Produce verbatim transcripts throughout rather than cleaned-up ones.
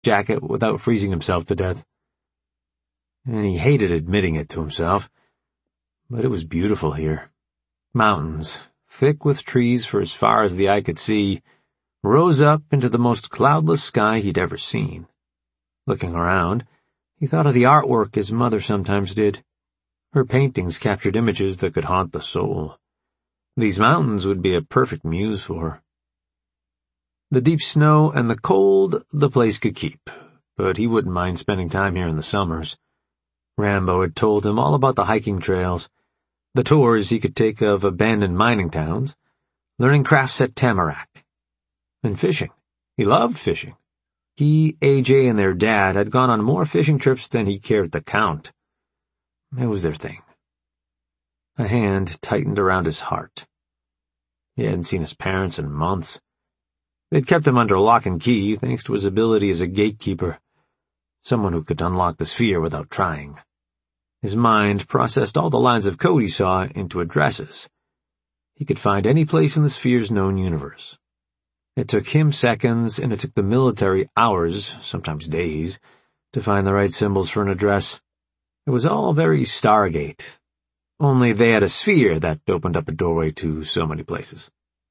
jacket without freezing himself to death. And he hated admitting it to himself, but it was beautiful here. Mountains, thick with trees for as far as the eye could see, rose up into the most cloudless sky he'd ever seen. Looking around, he thought of the artwork his mother sometimes did. Her paintings captured images that could haunt the soul. These mountains would be a perfect muse for her. The deep snow and the cold the place could keep, but he wouldn't mind spending time here in the summers. Rambo had told him all about the hiking trails, the tours he could take of abandoned mining towns, learning crafts at Tamarack, and fishing. He loved fishing. He, A J, and their dad had gone on more fishing trips than he cared to count. It was their thing. A hand tightened around his heart. He hadn't seen his parents in months. They'd kept him under lock and key thanks to his ability as a gatekeeper, someone who could unlock the sphere without trying. His mind processed all the lines of code he saw into addresses. He could find any place in the sphere's known universe. It took him seconds, and it took the military hours, sometimes days, to find the right symbols for an address. It was all very Stargate, only they had a sphere that opened up a doorway to so many places.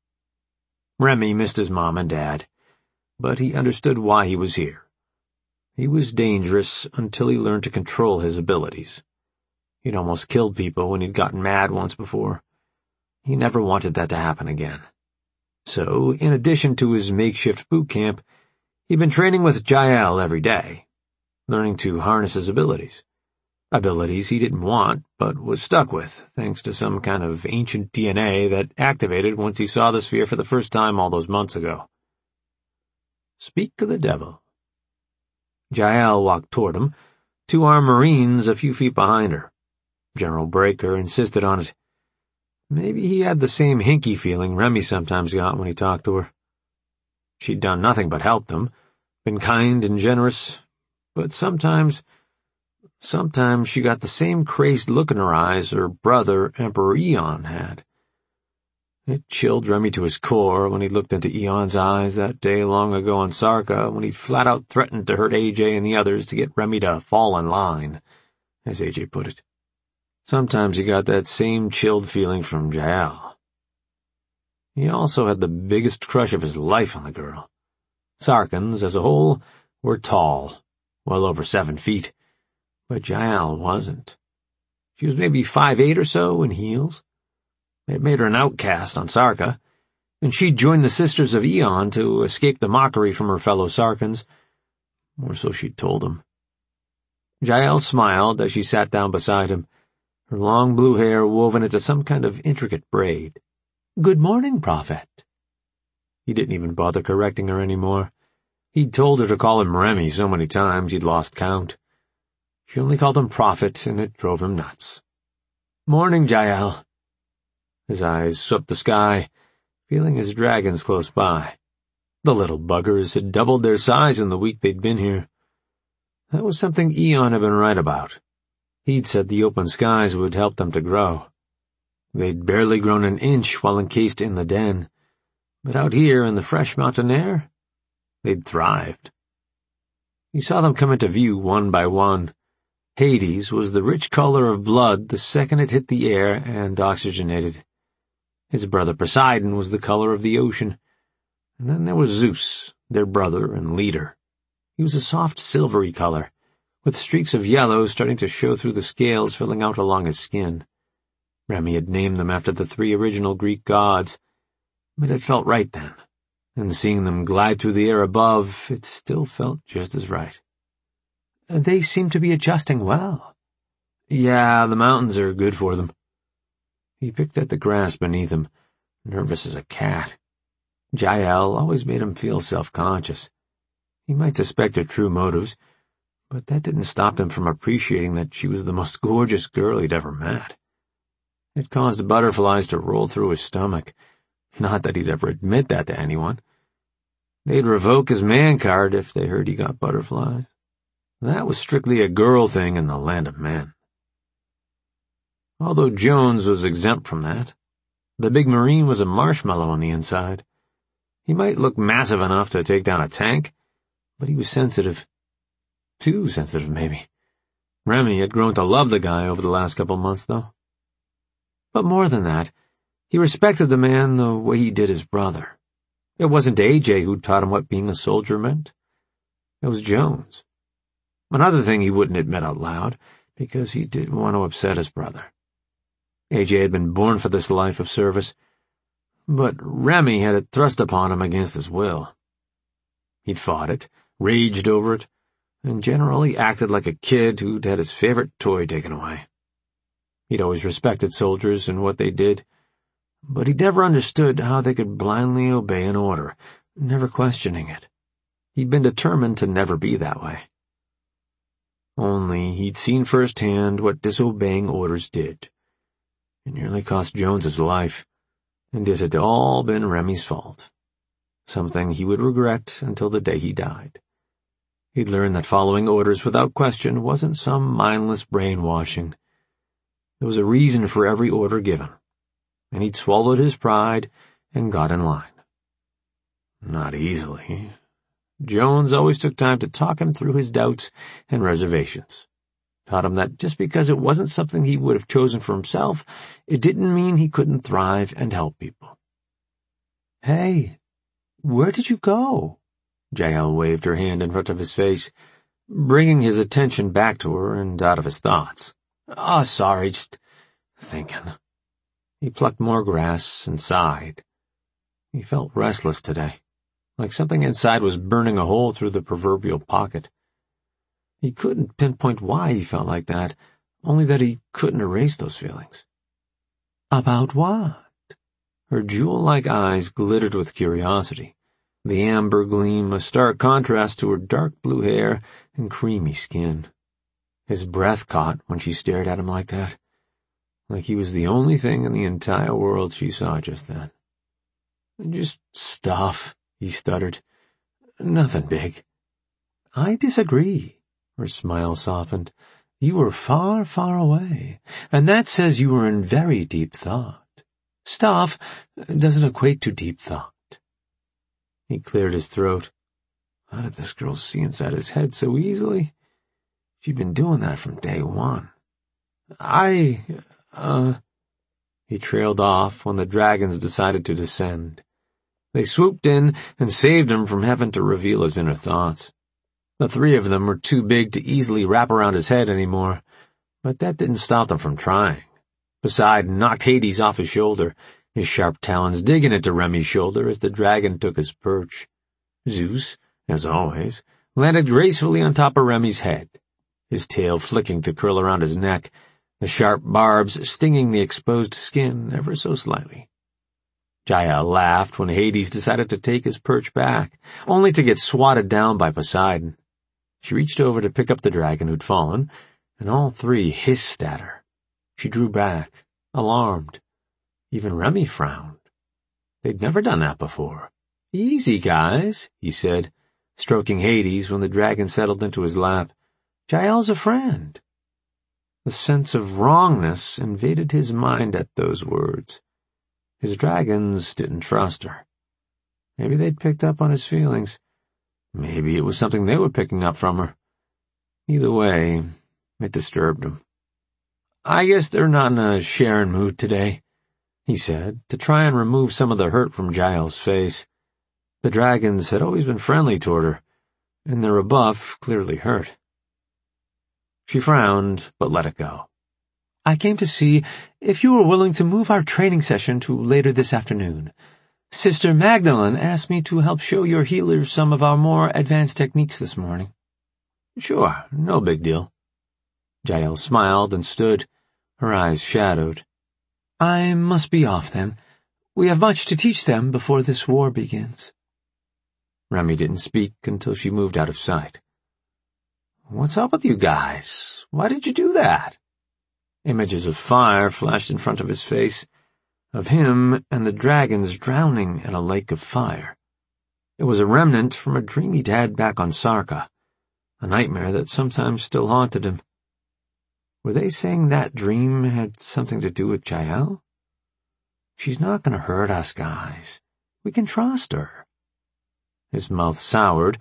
Remy missed his mom and dad, but he understood why he was here. He was dangerous until he learned to control his abilities. He'd almost killed people when he'd gotten mad once before. He never wanted that to happen again. So, in addition to his makeshift boot camp, he'd been training with Jael every day, learning to harness his abilities. Abilities he didn't want, but was stuck with, thanks to some kind of ancient D N A that activated once he saw the sphere for the first time all those months ago. Speak of the devil. Jael walked toward him, two armed Marines a few feet behind her. General Breaker insisted on it. Maybe he had the same hinky feeling Remy sometimes got when he talked to her. She'd done nothing but help them, been kind and generous, but sometimes, sometimes she got the same crazed look in her eyes her brother, Emperor Eon, had. It chilled Remy to his core when he looked into Eon's eyes that day long ago on Sarka when he flat out threatened to hurt A J and the others to get Remy to fall in line, as A J put it. Sometimes he got that same chilled feeling from Jael. He also had the biggest crush of his life on the girl. Sarkans, as a whole, were tall, well over seven feet, but Jael wasn't. She was maybe five eight or so in heels. It made her an outcast on Sarka, and she'd joined the Sisters of Eon to escape the mockery from her fellow Sarkans, or so she'd told him. Jael smiled as she sat down beside him, her long blue hair woven into some kind of intricate braid. "Good morning, Prophet." He didn't even bother correcting her anymore. He'd told her to call him Remy so many times he'd lost count. She only called him Prophet, and it drove him nuts. "Morning, Jael." His eyes swept the sky, feeling his dragons close by. The little buggers had doubled their size in the week they'd been here. That was something Eon had been right about. He'd said the open skies would help them to grow. They'd barely grown an inch while encased in the den, but out here in the fresh mountain air, they'd thrived. He saw them come into view one by one. Hades was the rich color of blood the second it hit the air and oxygenated. His brother Poseidon was the color of the ocean. And then there was Zeus, their brother and leader. He was a soft silvery color, with streaks of yellow starting to show through the scales filling out along his skin. Remy had named them after the three original Greek gods, but it felt right then, and seeing them glide through the air above, it still felt just as right. "They seem to be adjusting well." "Yeah, the mountains are good for them." He picked at the grass beneath him, nervous as a cat. Jael always made him feel self-conscious. He might suspect her true motives, but that didn't stop him from appreciating that she was the most gorgeous girl he'd ever met. It caused butterflies to roll through his stomach. Not that he'd ever admit that to anyone. They'd revoke his man card if they heard he got butterflies. That was strictly a girl thing in the land of men. Although Jones was exempt from that, the big Marine was a marshmallow on the inside. He might look massive enough to take down a tank, but he was sensitive. Too sensitive, maybe. Remy had grown to love the guy over the last couple months, though. But more than that, he respected the man the way he did his brother. It wasn't A J who taught him what being a soldier meant. It was Jones. Another thing he wouldn't admit out loud, because he didn't want to upset his brother. A J had been born for this life of service, but Remy had it thrust upon him against his will. He'd fought it, raged over it, and generally acted like a kid who'd had his favorite toy taken away. He'd always respected soldiers and what they did, but he'd never understood how they could blindly obey an order, never questioning it. He'd been determined to never be that way. Only he'd seen firsthand what disobeying orders did. It nearly cost Jones his life, and it had all been Remy's fault. Something he would regret until the day he died. He'd learned that following orders without question wasn't some mindless brainwashing. There was a reason for every order given, and he'd swallowed his pride and got in line. Not easily. Jones always took time to talk him through his doubts and reservations. Taught him that just because it wasn't something he would have chosen for himself, it didn't mean he couldn't thrive and help people. "Hey, where did you go?" Jael waved her hand in front of his face, bringing his attention back to her and out of his thoughts. "Oh, sorry, just thinking." He plucked more grass and sighed. He felt restless today, like something inside was burning a hole through the proverbial pocket. He couldn't pinpoint why he felt like that, only that he couldn't erase those feelings. "About what?" Her jewel-like eyes glittered with curiosity, the amber gleam a stark contrast to her dark blue hair and creamy skin. His breath caught when she stared at him like that, like he was the only thing in the entire world she saw just then. "Just stuff," he stuttered. "Nothing big." "I disagree." Her smile softened. "You were far, far away, and that says you were in very deep thought. Stuff doesn't equate to deep thought." He cleared his throat. How did this girl see inside his head so easily? She'd been doing that from day one. I, uh... He trailed off when the dragons decided to descend. They swooped in and saved him from having to reveal his inner thoughts. The three of them were too big to easily wrap around his head anymore, but that didn't stop them from trying. Poseidon knocked Hades off his shoulder, his sharp talons digging into Remy's shoulder as the dragon took his perch. Zeus, as always, landed gracefully on top of Remy's head, his tail flicking to curl around his neck, the sharp barbs stinging the exposed skin ever so slightly. Jael laughed when Hades decided to take his perch back, only to get swatted down by Poseidon. She reached over to pick up the dragon who'd fallen, and all three hissed at her. She drew back, alarmed. Even Remy frowned. They'd never done that before. "Easy, guys," he said, stroking Hades when the dragon settled into his lap. "Jael's a friend." The sense of wrongness invaded his mind at those words. His dragons didn't trust her. Maybe they'd picked up on his feelings. Maybe it was something they were picking up from her. Either way, it disturbed him. "I guess they're not in a sharing mood today," he said, to try and remove some of the hurt from Jael's face. The dragons had always been friendly toward her, and their rebuff clearly hurt. She frowned, but let it go. "I came to see if you were willing to move our training session to later this afternoon. Sister Magdalene asked me to help show your healers some of our more advanced techniques this morning." "Sure, no big deal." Jael smiled and stood, her eyes shadowed. "I must be off then. We have much to teach them before this war begins." Remy didn't speak until she moved out of sight. "What's up with you guys? Why did you do that?" Images of fire flashed in front of his face, of him and the dragons drowning in a lake of fire. It was a remnant from a dream he'd had back on Sarka, a nightmare that sometimes still haunted him. Were they saying that dream had something to do with Jael? "She's not going to hurt us, guys. We can trust her." His mouth soured,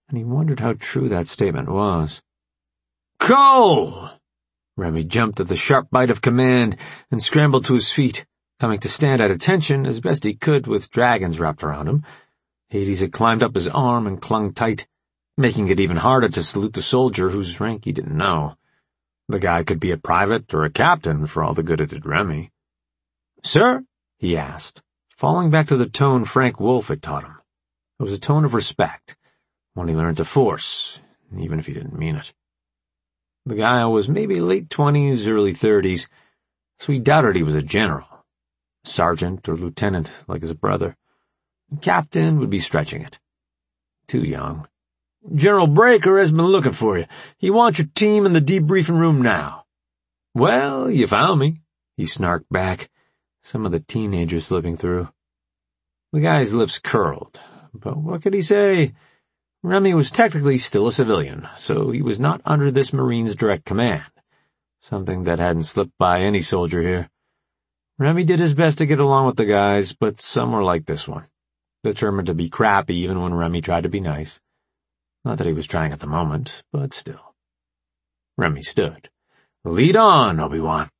and he wondered how true that statement was. "Cole!" Remy jumped at the sharp bite of command and scrambled to his feet, coming to stand at attention as best he could with dragons wrapped around him. Hades had climbed up his arm and clung tight, making it even harder to salute the soldier whose rank he didn't know. The guy could be a private or a captain for all the good it did Remy. "Sir?" he asked, falling back to the tone Frank Wolf had taught him. It was a tone of respect, one he learned to force, even if he didn't mean it. The guy was maybe late twenties, early thirties, so he doubted he was a general. Sergeant or lieutenant, like his brother. Captain would be stretching it. Too young. "General Breaker has been looking for you. He wants your team in the debriefing room now." "Well, you found me," he snarked back, some of the teenagers slipping through. The guy's lips curled, but what could he say? Remy was technically still a civilian, so he was not under this Marine's direct command, something that hadn't slipped by any soldier here. Remy did his best to get along with the guys, but some were like this one, determined to be crappy even when Remy tried to be nice. Not that he was trying at the moment, but still. Remy stood. "Lead on, Obi-Wan."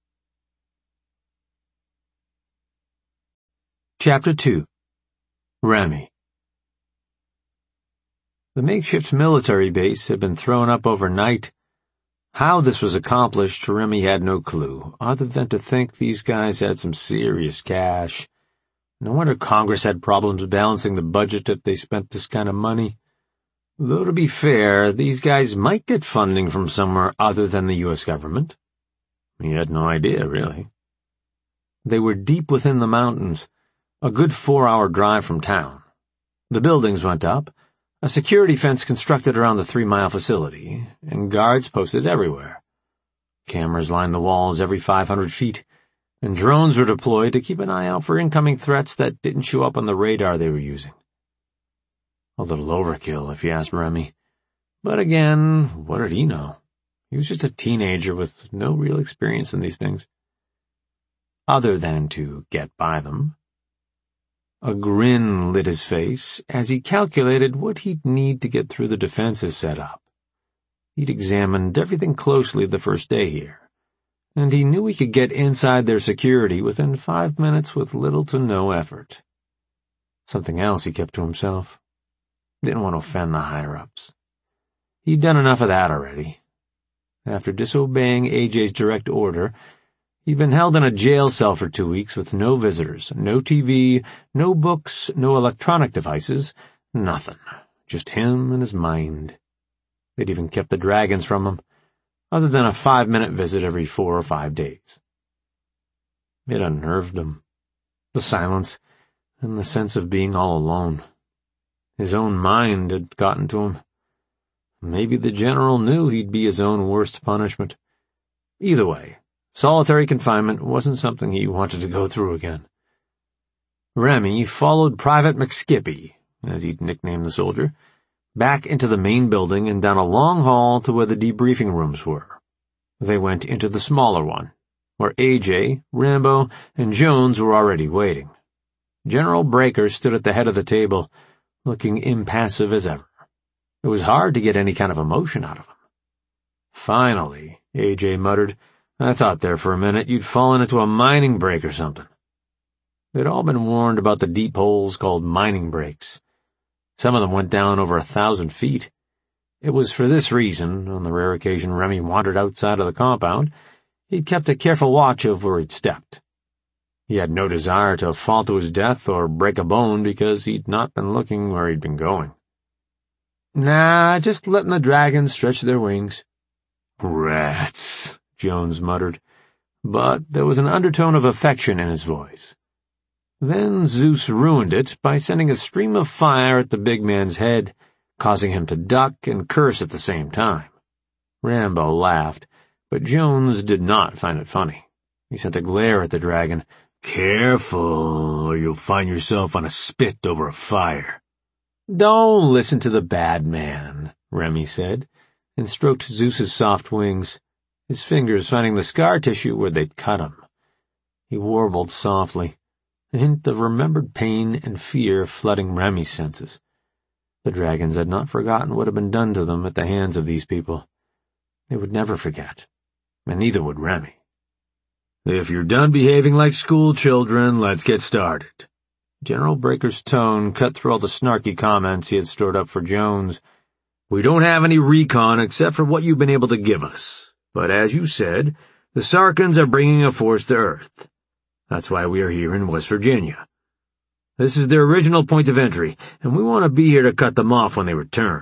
Chapter two. Remy. The makeshift military base had been thrown up overnight. How this was accomplished, Remy had no clue, other than to think these guys had some serious cash. No wonder Congress had problems balancing the budget if they spent this kind of money. Though to be fair, these guys might get funding from somewhere other than the U S government. He had no idea, really. They were deep within the mountains, a good four-hour drive from town. The buildings went up, a security fence constructed around the three-mile facility, and guards posted everywhere. Cameras lined the walls every five hundred feet, and drones were deployed to keep an eye out for incoming threats that didn't show up on the radar they were using. A little overkill, if you asked Remy. But again, what did he know? He was just a teenager with no real experience in these things. Other than to get by them. A grin lit his face as he calculated what he'd need to get through the defensive setup. He'd examined everything closely the first day here, and he knew he could get inside their security within five minutes with little to no effort. Something else he kept to himself. Didn't want to offend the higher-ups. He'd done enough of that already. After disobeying A J's direct order, he'd been held in a jail cell for two weeks with no visitors, no T V, no books, no electronic devices, nothing. Just him and his mind. They'd even kept the dragons from him, other than a five-minute visit every four or five days. It unnerved him. The silence and the sense of being all alone. His own mind had gotten to him. Maybe the general knew he'd be his own worst punishment. Either way, solitary confinement wasn't something he wanted to go through again. Remy followed Private McSkippy, as he'd nicknamed the soldier, back into the main building and down a long hall to where the debriefing rooms were. They went into the smaller one, where A J, Rambo, and Jones were already waiting. General Breaker stood at the head of the table, looking impassive as ever. It was hard to get any kind of emotion out of him. "Finally," A J muttered. "I thought there for a minute you'd fallen into a mining break or something." They'd all been warned about the deep holes called mining breaks. Some of them went down over a thousand feet. It was for this reason, on the rare occasion Remy wandered outside of the compound, he'd kept a careful watch of where he'd stepped. He had no desire to fall to his death or break a bone because he'd not been looking where he'd been going. "Nah, just letting the dragons stretch their wings." "Rats," Jones muttered, but there was an undertone of affection in his voice. Then Zeus ruined it by sending a stream of fire at the big man's head, causing him to duck and curse at the same time. Rambo laughed, but Jones did not find it funny. He sent a glare at the dragon. "Careful, or you'll find yourself on a spit over a fire." "Don't listen to the bad man," Remy said, and stroked Zeus's soft wings, his fingers finding the scar tissue where they'd cut him. He warbled softly, a hint of remembered pain and fear flooding Remy's senses. The dragons had not forgotten what had been done to them at the hands of these people. They would never forget, and neither would Remy. "If you're done behaving like school children, let's get started." General Breaker's tone cut through all the snarky comments he had stored up for Jones. "We don't have any recon except for what you've been able to give us. But as you said, the Sarkans are bringing a force to Earth. That's why we are here in West Virginia. This is their original point of entry, and we want to be here to cut them off when they return."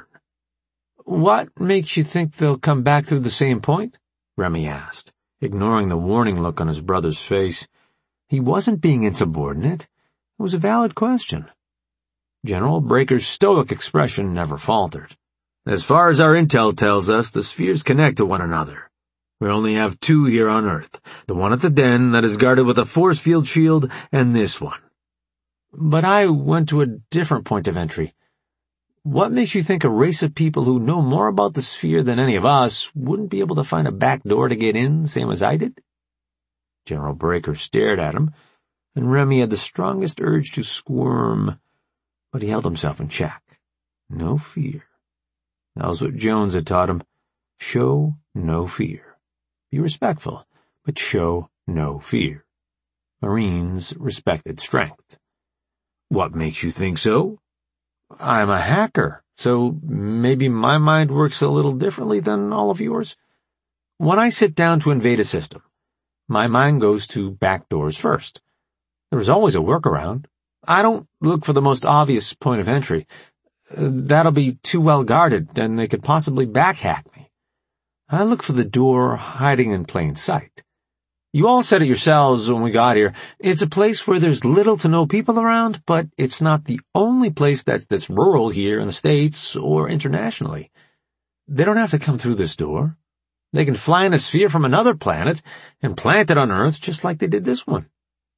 "What makes you think they'll come back through the same point?" Remy asked, ignoring the warning look on his brother's face. He wasn't being insubordinate. It was a valid question. General Breaker's stoic expression never faltered. "As far as our intel tells us, the spheres connect to one another. We only have two here on Earth, the one at the den that is guarded with a force field shield, and this one." "But I went to a different point of entry. What makes you think a race of people who know more about the sphere than any of us wouldn't be able to find a back door to get in, same as I did?" General Breaker stared at him, and Remy had the strongest urge to squirm, but he held himself in check. No fear. That was what Jones had taught him. Show no fear. Be respectful, but show no fear. Marines respected strength. "What makes you think so?" "I'm a hacker, so maybe my mind works a little differently than all of yours. When I sit down to invade a system, my mind goes to back doors first. There's always a workaround. I don't look for the most obvious point of entry. That'll be too well guarded, and they could possibly backhack me. I look for the door hiding in plain sight. You all said it yourselves when we got here. It's a place where there's little to no people around, but it's not the only place that's this rural here in the States or internationally. They don't have to come through this door. They can fly in a sphere from another planet and plant it on Earth just like they did this one."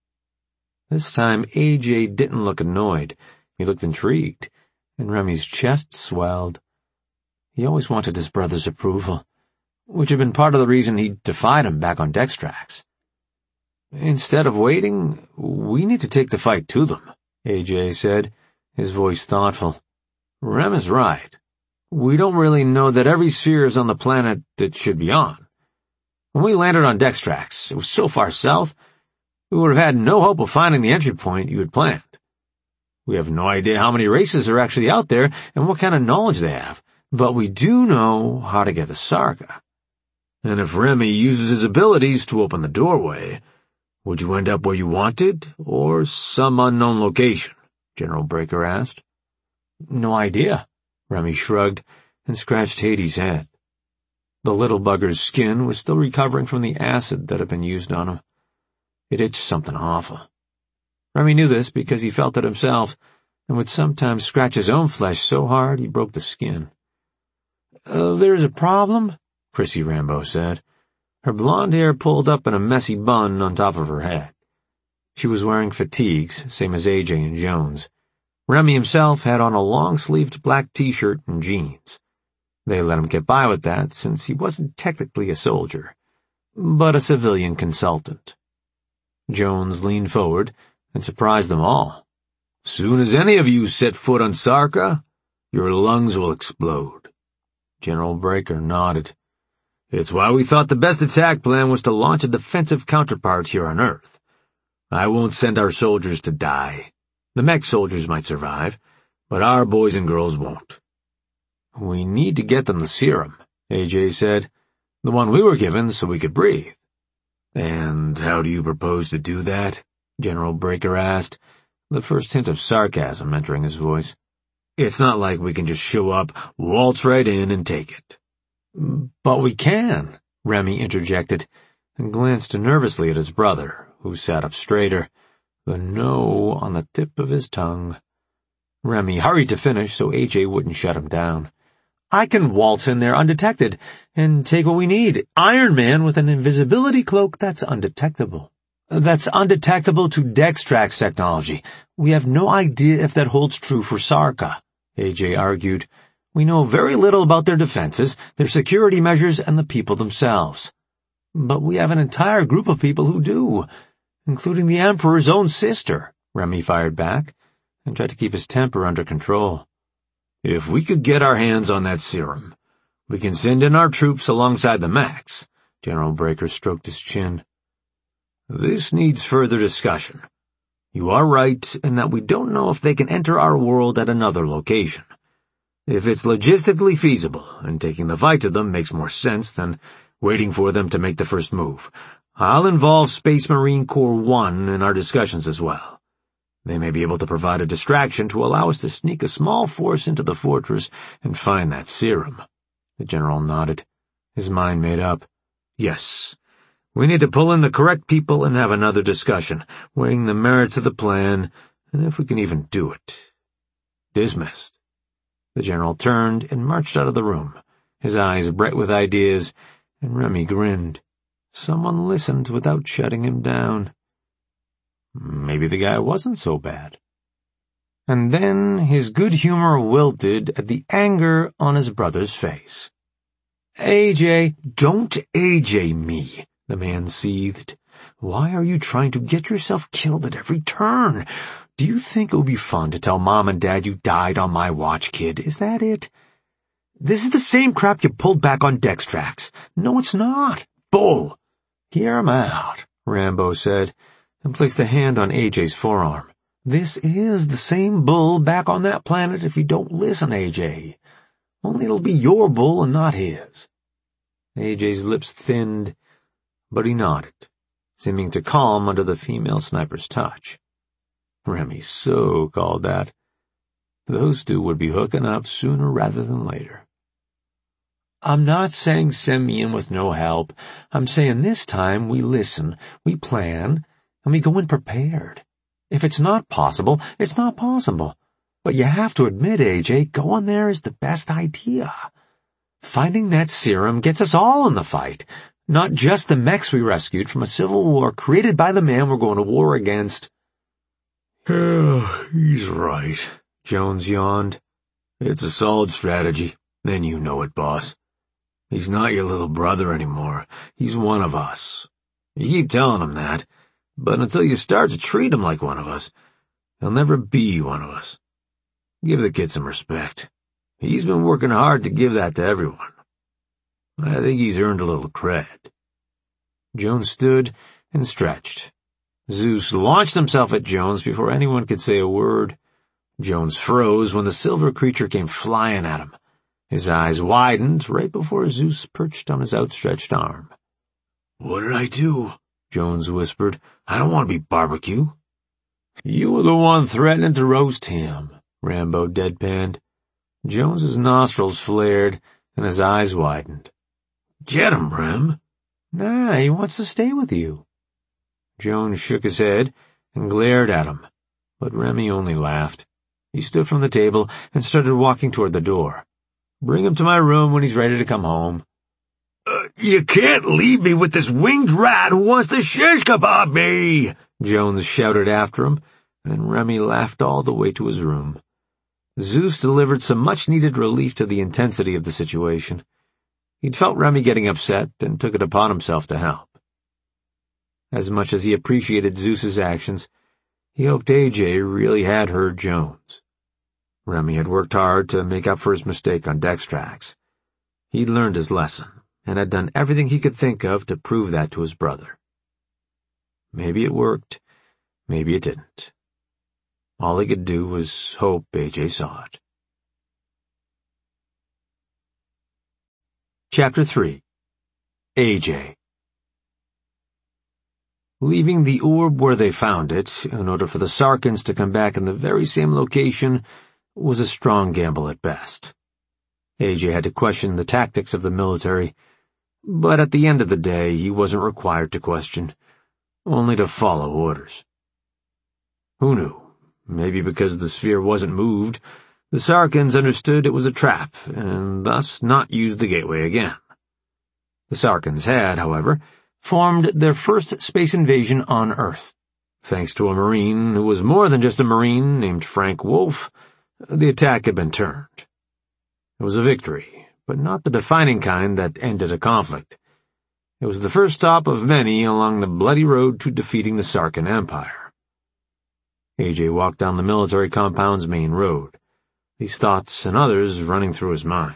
This time A J didn't look annoyed. He looked intrigued, and Remy's chest swelled. He always wanted his brother's approval, which had been part of the reason he defied him back on Dextrax. "Instead of waiting, we need to take the fight to them," A J said, his voice thoughtful. "Rem is right. We don't really know that every sphere is on the planet it should be on. When we landed on Dextrax, it was so far south, we would have had no hope of finding the entry point you had planned. We have no idea how many races are actually out there and what kind of knowledge they have, but we do know how to get to Sarka. And if Remy uses his abilities to open the doorway, would you end up where you wanted, or some unknown location?" General Breaker asked. "No idea." Remy shrugged and scratched Hades' head. The little bugger's skin was still recovering from the acid that had been used on him. It itched something awful. Remy knew this because he felt it himself, and would sometimes scratch his own flesh so hard he broke the skin. Uh, "There's a problem," Chrissy Rambo said, her blonde hair pulled up in a messy bun on top of her head. She was wearing fatigues, same as A J and Jones. Remy himself had on a long-sleeved black t-shirt and jeans. They let him get by with that since he wasn't technically a soldier, but a civilian consultant. Jones leaned forward and surprised them all. "Soon as any of you set foot on Sarka, your lungs will explode." General Breaker nodded. "It's why we thought the best attack plan was to launch a defensive counterpart here on Earth. I won't send our soldiers to die. The mech soldiers might survive, but our boys and girls won't." "We need to get them the serum," A J said. "The one we were given so we could breathe." "And how do you propose to do that?" General Breaker asked, the first hint of sarcasm entering his voice. "It's not like we can just show up, waltz right in, and take it." "But we can," Remy interjected, and glanced nervously at his brother, who sat up straighter, the no on the tip of his tongue. Remy hurried to finish so A J wouldn't shut him down. "I can waltz in there undetected and take what we need. Iron Man with an invisibility cloak that's undetectable. That's undetectable to Dextrax technology. We have no idea if that holds true for Sarka," A J argued. "We know very little about their defenses, their security measures, and the people themselves. But we have an entire group of people who do, including the Emperor's own sister," Remy fired back, and tried to keep his temper under control. If we could get our hands on that serum, we can send in our troops alongside the Max. General Breaker stroked his chin. This needs further discussion. You are right in that we don't know if they can enter our world at another location. If it's logistically feasible, and taking the fight to them makes more sense than waiting for them to make the first move, I'll involve Space Marine Corps one in our discussions as well. They may be able to provide a distraction to allow us to sneak a small force into the fortress and find that serum. The general nodded, his mind made up. Yes, we need to pull in the correct people and have another discussion, weighing the merits of the plan, and if we can even do it. Dismissed. The general turned and marched out of the room, his eyes bright with ideas, and Remy grinned. Someone listened without shutting him down. Maybe the guy wasn't so bad. And then his good humor wilted at the anger on his brother's face. A J, don't A J me, the man seethed. Why are you trying to get yourself killed at every turn? Do you think it would be fun to tell Mom and Dad you died on my watch, kid? Is that it? This is the same crap you pulled back on Dextrax. No, it's not. Bull! Hear him out, Rambo said, and placed a hand on A J's forearm. This is the same bull back on that planet if you don't listen, A J. Only it'll be your bull and not his. A J's lips thinned, but he nodded, seeming to calm under the female sniper's touch. Remy so called that. Those two would be hooking up sooner rather than later. I'm not saying send me in with no help. I'm saying this time we listen, we plan, and we go in prepared. If it's not possible, it's not possible. But you have to admit, A J, going there is the best idea. Finding that serum gets us all in the fight, not just the mechs we rescued from a civil war created by the man we're going to war against. Yeah, he's right, Jones yawned. It's a solid strategy, then you know it, boss. He's not your little brother anymore. He's one of us. You keep telling him that, but until you start to treat him like one of us, he'll never be one of us. Give the kid some respect. He's been working hard to give that to everyone. I think he's earned a little cred. Jones stood and stretched. Zeus launched himself at Jones before anyone could say a word. Jones froze when the silver creature came flying at him. His eyes widened right before Zeus perched on his outstretched arm. What did I do? Jones whispered. I don't want to be barbecue. You were the one threatening to roast him, Rambo deadpanned. Jones's nostrils flared and his eyes widened. Get him, Rem. Nah, he wants to stay with you. Jones shook his head and glared at him, but Remy only laughed. He stood from the table and started walking toward the door. Bring him to my room when he's ready to come home. Uh, you can't leave me with this winged rat who wants to shish kebab me, Jones shouted after him, and Remy laughed all the way to his room. Zeus delivered some much-needed relief to the intensity of the situation. He'd felt Remy getting upset and took it upon himself to help. As much as he appreciated Zeus's actions, he hoped A J really had heard Jones. Remy had worked hard to make up for his mistake on Dextrax. He'd learned his lesson, and had done everything he could think of to prove that to his brother. Maybe it worked, maybe it didn't. All he could do was hope A J saw it. Chapter three. A J. Leaving the orb where they found it, in order for the Sarkans to come back in the very same location, was a strong gamble at best. A J had to question the tactics of the military, but at the end of the day he wasn't required to question, only to follow orders. Who knew? Maybe because the sphere wasn't moved, the Sarkans understood it was a trap, and thus not used the gateway again. The Sarkans had, however, formed their first space invasion on Earth. Thanks to a Marine who was more than just a Marine named Frank Wolf, the attack had been turned. It was a victory, but not the defining kind that ended a conflict. It was the first stop of many along the bloody road to defeating the Sarkan Empire. A J walked down the military compound's main road. these thoughts and others running through his mind.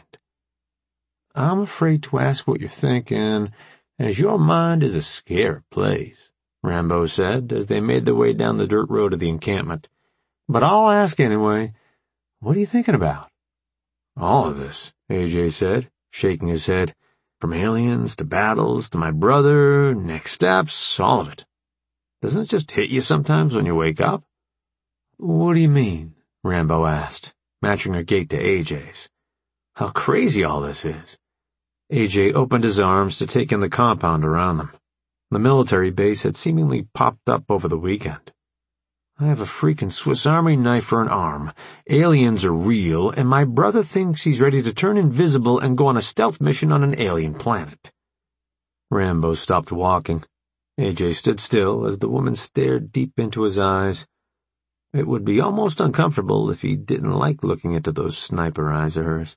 "I'm afraid to ask what you're thinking, as your mind is a scary place," Rambo said as they made their way down the dirt road to the encampment. "But I'll ask anyway. What are you thinking about?" "All of this," A J said, shaking his head. "From aliens to battles to my brother, next steps, all of it. Doesn't it just hit you sometimes when you wake up?" "What do you mean?" Rambo asked, matching her gait to A J's. "How crazy all this is." A J opened his arms to take in the compound around them. The military base had seemingly popped up over the weekend. "I have a freaking Swiss Army knife for an arm. Aliens are real, and my brother thinks he's ready to turn invisible and go on a stealth mission on an alien planet." Rambo stopped walking. A J stood still as the woman stared deep into his eyes. It would be almost uncomfortable if he didn't like looking into those sniper eyes of hers.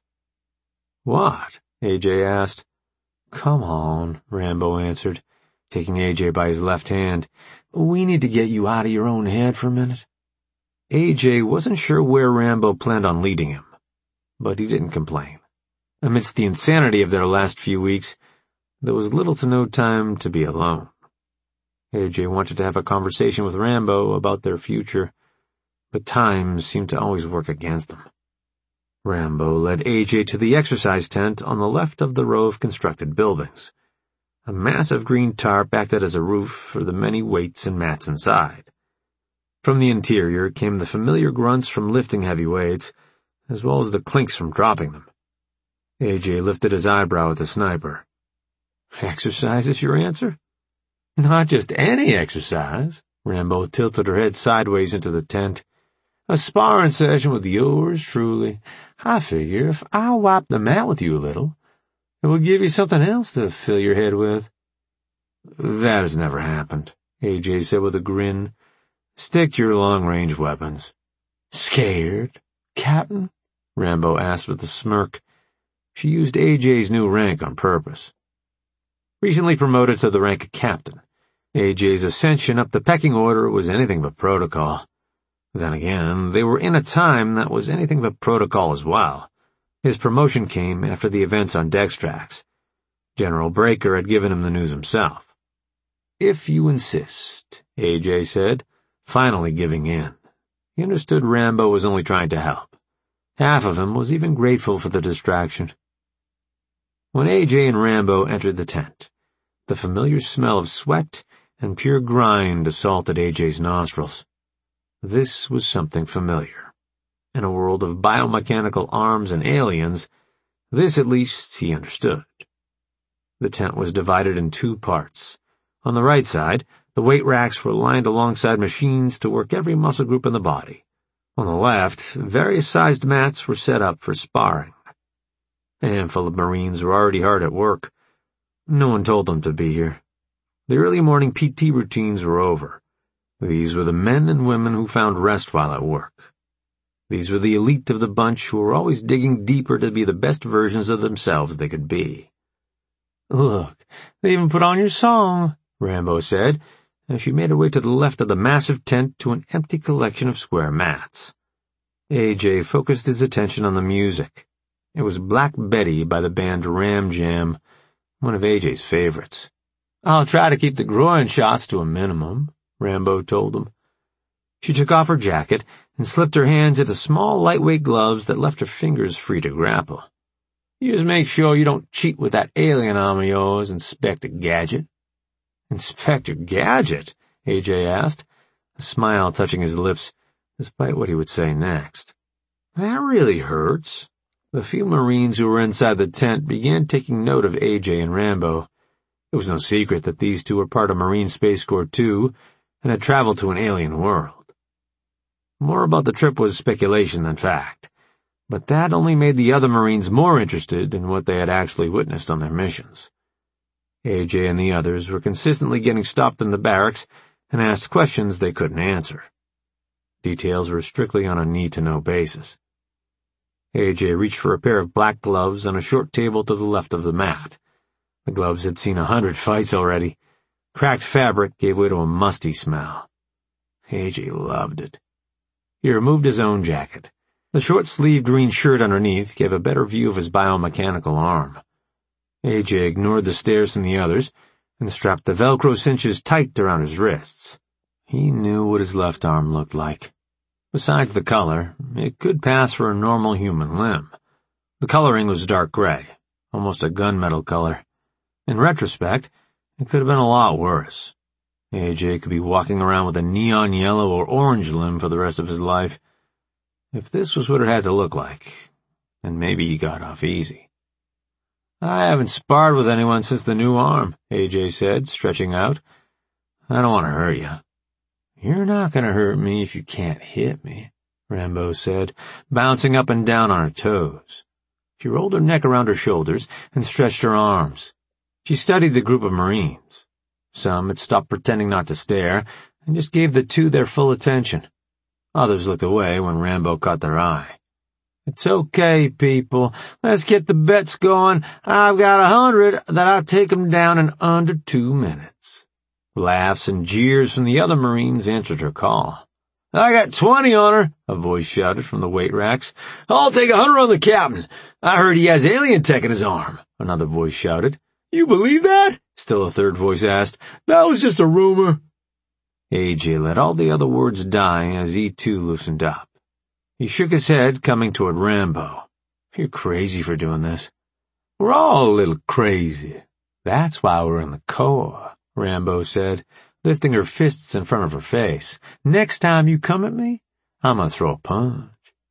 "What?" A J asked. "Come on," Rambo answered, taking A J by his left hand. "We need to get you out of your own head for a minute." A J wasn't sure where Rambo planned on leading him, but he didn't complain. Amidst the insanity of their last few weeks, there was little to no time to be alone. A J wanted to have a conversation with Rambo about their future, but time seemed to always work against them. Rambo led A J to the exercise tent on the left of the row of constructed buildings. A massive green tarp acted as a roof for the many weights and mats inside. From the interior came the familiar grunts from lifting heavy weights, as well as the clinks from dropping them. A J lifted his eyebrow at the sniper. "Exercise is your answer?" "Not just any exercise." Rambo tilted her head sideways into the tent. "A sparring session with yours truly. I figure if I wipe the mat with you a little, it will give you something else to fill your head with." "That has never happened," A J said with a grin. "Stick to your long-range weapons." "Scared, Captain?" Rambo asked with a smirk. She used A J's new rank on purpose. Recently promoted to the rank of captain, A J's ascension up the pecking order was anything but protocol. Then again, they were in a time that was anything but protocol as well. His promotion came after the events on Dextrax. General Breaker had given him the news himself. "If you insist," A J said, finally giving in. He understood Rambo was only trying to help. Half of him was even grateful for the distraction. When A J and Rambo entered the tent, the familiar smell of sweat and pure grind assaulted A J's nostrils. This was something familiar. In a world of biomechanical arms and aliens, this at least he understood. The tent was divided in two parts. On the right side, the weight racks were lined alongside machines to work every muscle group in the body. On the left, various sized mats were set up for sparring. A handful of Marines were already hard at work. No one told them to be here. The early morning P T routines were over. These were the men and women who found rest while at work. These were the elite of the bunch who were always digging deeper to be the best versions of themselves they could be. "Look, they even put on your song," Rambo said, as she made her way to the left of the massive tent to an empty collection of square mats. A J focused his attention on the music. It was Black Betty by the band Ram Jam, one of A J's favorites. "I'll try to keep the groin shots to a minimum," Rambo told him. She took off her jacket and slipped her hands into small, lightweight gloves that left her fingers free to grapple. "You just make sure you don't cheat with that alien arm of yours, Inspector Gadget." "Inspector Gadget?" A J asked, a smile touching his lips, despite what he would say next. "That really hurts." The few Marines who were inside the tent began taking note of A J and Rambo. It was no secret that these two were part of Marine Space Corps too, and had traveled to an alien world. More about the trip was speculation than fact, but that only made the other Marines more interested in what they had actually witnessed on their missions. A J and the others were consistently getting stopped in the barracks and asked questions they couldn't answer. Details were strictly on a need-to-know basis. A J reached for a pair of black gloves on a short table to the left of the mat. The gloves had seen a hundred fights already. Cracked fabric gave way to a musty smell. A J loved it. He removed his own jacket. The short-sleeved green shirt underneath gave a better view of his biomechanical arm. A J ignored the stares from the others and strapped the Velcro cinches tight around his wrists. He knew what his left arm looked like. Besides the color, it could pass for a normal human limb. The coloring was dark gray, almost a gunmetal color. In retrospect, it could have been a lot worse. A J could be walking around with a neon yellow or orange limb for the rest of his life. If this was what it had to look like, then maybe he got off easy. I haven't sparred with anyone since the new arm, A J said, stretching out. I don't want to hurt you. You're not going to hurt me if you can't hit me, Rambo said, bouncing up and down on her toes. She rolled her neck around her shoulders and stretched her arms. She studied the group of Marines. Some had stopped pretending not to stare and just gave the two their full attention. Others looked away when Rambo caught their eye. It's okay, people. Let's get the bets going. I've got a hundred that I'll take 'em down in under two minutes. Laughs and jeers from the other Marines answered her call. I got twenty on her, a voice shouted from the weight racks. I'll take a hundred on the captain. I heard he has alien tech in his arm, another voice shouted. You believe that? Still a third voice asked. That was just a rumor. A J let all the other words die as he too loosened up. He shook his head, coming toward Rambo. You're crazy for doing this. We're all a little crazy. That's why we're in the Corps, Rambo said, lifting her fists in front of her face. Next time you come at me, I'm gonna throw a punch.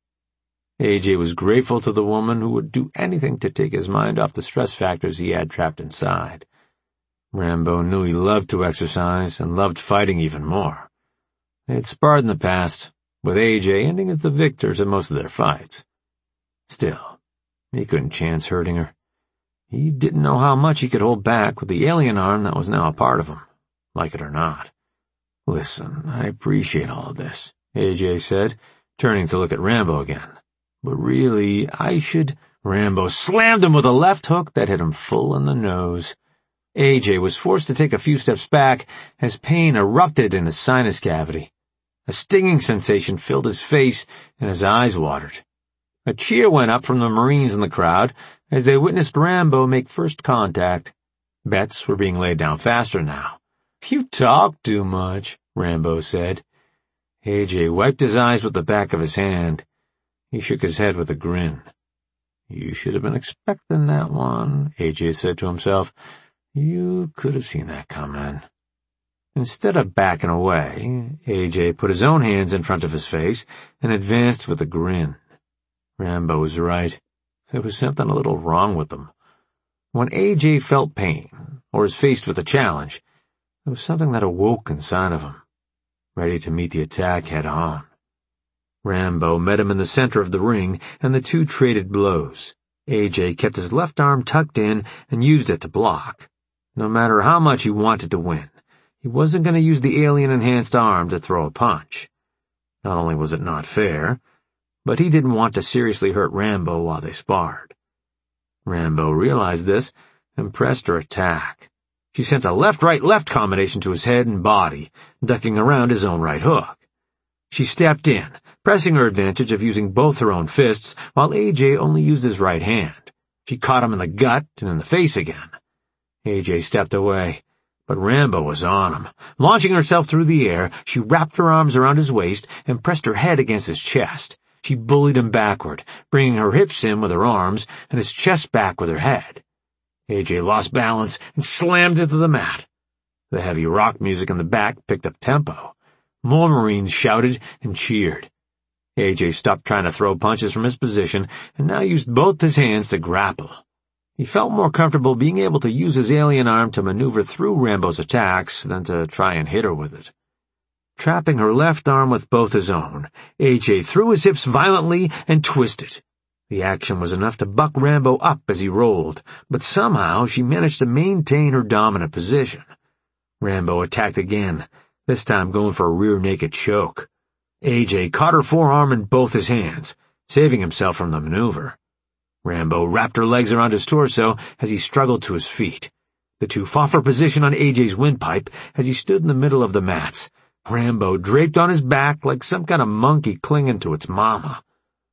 A J was grateful to the woman who would do anything to take his mind off the stress factors he had trapped inside. Rambo knew he loved to exercise and loved fighting even more. They had sparred in the past, with A J ending as the victors in most of their fights. Still, he couldn't chance hurting her. He didn't know how much he could hold back with the alien arm that was now a part of him, like it or not. Listen, I appreciate all of this, A J said, turning to look at Rambo again. But really, I should... Rambo slammed him with a left hook that hit him full in the nose. A J was forced to take a few steps back as pain erupted in his sinus cavity. A stinging sensation filled his face and his eyes watered. A cheer went up from the Marines in the crowd as they witnessed Rambo make first contact. Bets were being laid down faster now. You talk too much, Rambo said. A J wiped his eyes with the back of his hand. He shook his head with a grin. You should have been expecting that one, A J said to himself. You could have seen that coming. Instead of backing away, A J put his own hands in front of his face and advanced with a grin. Rambo was right. There was something a little wrong with them. When A J felt pain, or was faced with a challenge, there was something that awoke inside of him, ready to meet the attack head on. Rambo met him in the center of the ring, and the two traded blows. A J kept his left arm tucked in and used it to block. No matter how much he wanted to win, he wasn't going to use the alien-enhanced arm to throw a punch. Not only was it not fair, but he didn't want to seriously hurt Rambo while they sparred. Rambo realized this and pressed her attack. She sent a left-right-left combination to his head and body, ducking around his own right hook. She stepped in, pressing her advantage of using both her own fists, while A J only used his right hand. She caught him in the gut and in the face again. A J stepped away, but Rambo was on him. Launching herself through the air, she wrapped her arms around his waist and pressed her head against his chest. She bullied him backward, bringing her hips in with her arms and his chest back with her head. A J lost balance and slammed into the mat. The heavy rock music in the back picked up tempo. More Marines shouted and cheered. A J stopped trying to throw punches from his position and now used both his hands to grapple. He felt more comfortable being able to use his alien arm to maneuver through Rambo's attacks than to try and hit her with it. Trapping her left arm with both his own, A J threw his hips violently and twisted. The action was enough to buck Rambo up as he rolled, but somehow she managed to maintain her dominant position. Rambo attacked again, this time going for a rear naked choke. A J caught her forearm in both his hands, saving himself from the maneuver. Rambo wrapped her legs around his torso as he struggled to his feet. The two fought for position on A J's windpipe as he stood in the middle of the mats, Rambo draped on his back like some kind of monkey clinging to its mama.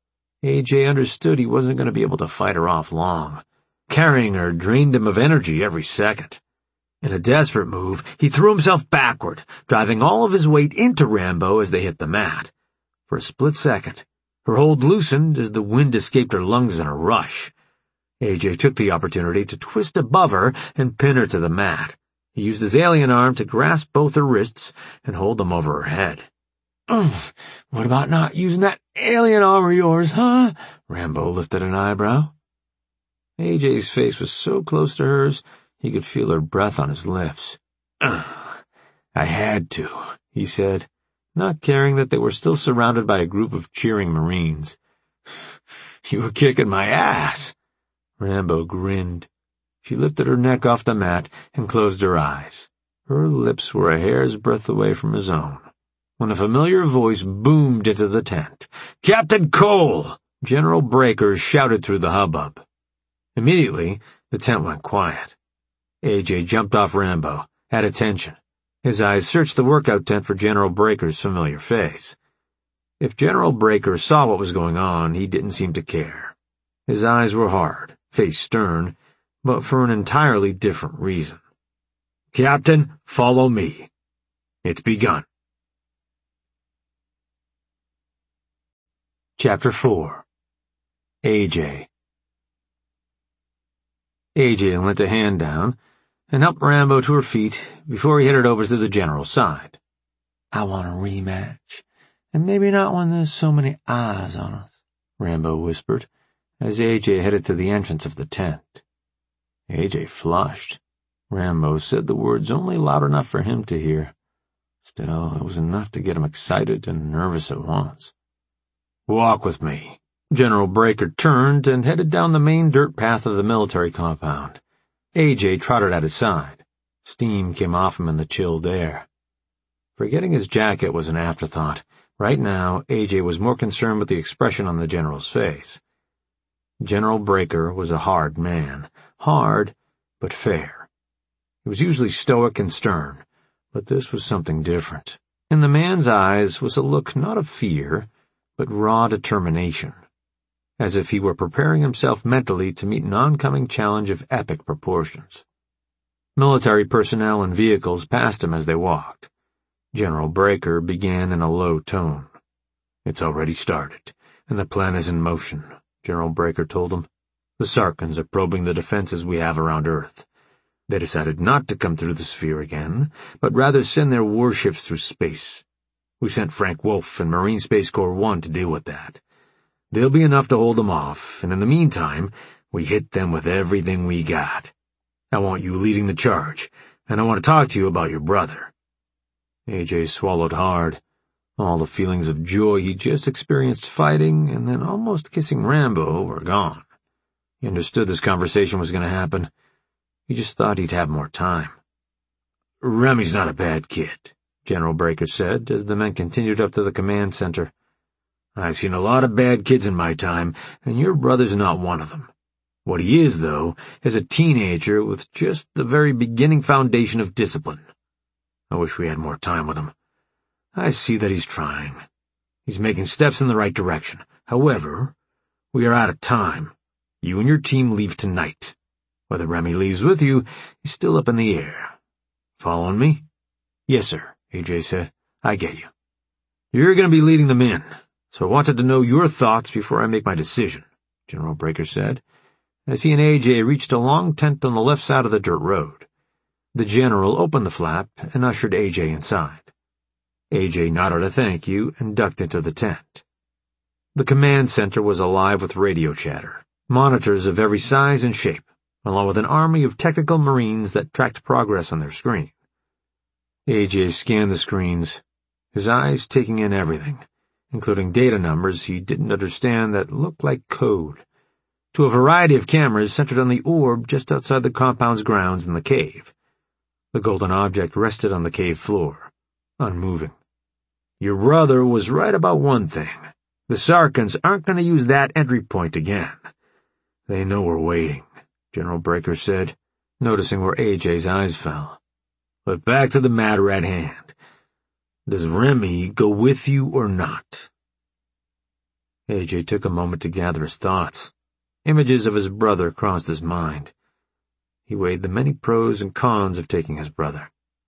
A J understood he wasn't going to be able to fight her off long. Carrying her drained him of energy every second. In a desperate move, he threw himself backward, driving all of his weight into Rambo as they hit the mat. For a split second, her hold loosened as the wind escaped her lungs in a rush. A J took the opportunity to twist above her and pin her to the mat. He used his alien arm to grasp both her wrists and hold them over her head. "Ugh, what about not using that alien arm of yours, huh?" Rambo lifted an eyebrow. A J's face was so close to hers, he could feel her breath on his lips. "Ugh, I had to," he said, not caring that they were still surrounded by a group of cheering Marines. "You were kicking my ass." Rambo grinned. She lifted her neck off the mat and closed her eyes. Her lips were a hair's breadth away from his own, when a familiar voice boomed into the tent. "Captain Cole!" General Breaker shouted through the hubbub. Immediately, the tent went quiet. A J jumped off Rambo, at attention. His eyes searched the workout tent for General Breaker's familiar face. If General Breaker saw what was going on, he didn't seem to care. His eyes were hard, face stern, but for an entirely different reason. "Captain, follow me. It's begun." Chapter four. A J. A J lent a hand down and helped Rambo to her feet before he headed over to the general's side. "I want a rematch, and maybe not when there's so many eyes on us," Rambo whispered, as A J headed to the entrance of the tent. A J flushed. Rambo said the words only loud enough for him to hear. Still, it was enough to get him excited and nervous at once. "Walk with me." General Breaker turned and headed down the main dirt path of the military compound. A J trotted at his side. Steam came off him in the chilled air. Forgetting his jacket was an afterthought. Right now, A J was more concerned with the expression on the general's face. General Breaker was a hard man. Hard, but fair. He was usually stoic and stern, but this was something different. In the man's eyes was a look not of fear, but raw determination, as if he were preparing himself mentally to meet an oncoming challenge of epic proportions. Military personnel and vehicles passed him as they walked. General Breaker began in a low tone. "It's already started, and the plan is in motion," General Breaker told him. "The Sarkans are probing the defenses we have around Earth. They decided not to come through the sphere again, but rather send their warships through space. We sent Frank Wolf and Marine Space Corps One to deal with that. There'll be enough to hold them off, and in the meantime, we hit them with everything we got. I want you leading the charge, and I want to talk to you about your brother." A J swallowed hard. All the feelings of joy he just experienced fighting and then almost kissing Rambo were gone. He understood this conversation was going to happen. He just thought he'd have more time. "Remy's not a bad kid," General Breaker said as the men continued up to the command center. "I've seen a lot of bad kids in my time, and your brother's not one of them. What he is, though, is a teenager with just the very beginning foundation of discipline. I wish we had more time with him. I see that he's trying. He's making steps in the right direction. However, we are out of time. You and your team leave tonight. Whether Remy leaves with you is still up in the air. Following me?" "Yes, sir," A J said. "I get you. You're going to be leading them in, so I wanted to know your thoughts before I make my decision," General Breaker said, as he and A J reached a long tent on the left side of the dirt road. The general opened the flap and ushered A J inside. A J nodded a thank you and ducked into the tent. The command center was alive with radio chatter, monitors of every size and shape, along with an army of technical Marines that tracked progress on their screen. A J scanned the screens, his eyes taking in everything, including data numbers he didn't understand that looked like code, to a variety of cameras centered on the orb just outside the compound's grounds in the cave. The golden object rested on the cave floor, unmoving. "Your brother was right about one thing. The Sarkans aren't going to use that entry point again. They know we're waiting," General Breaker said, noticing where A J's eyes fell. "But back to the matter at hand. Does Remy go with you or not?" A J took a moment to gather his thoughts. Images of his brother crossed his mind. He weighed the many pros and cons of taking his brother.